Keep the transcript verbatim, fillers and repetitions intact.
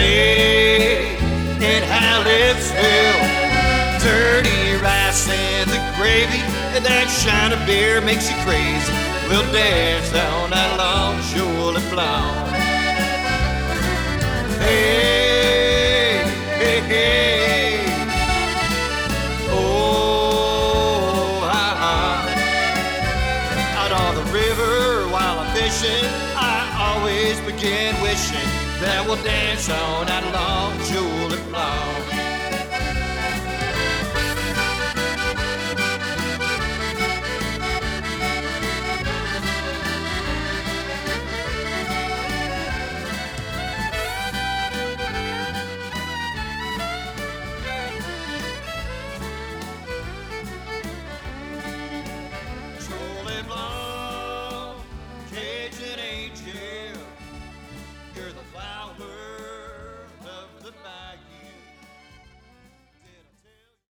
Hey, in Hallettsville, dirty rice and the gravy, and that shine of beer makes you crazy. We'll dance down that long shore of long. Hey, hey, hey. Oh, ha, ha. Out on the river while I'm fishing, I always begin wishing that we'll dance on that long shore of long. Live long, Cajun angel.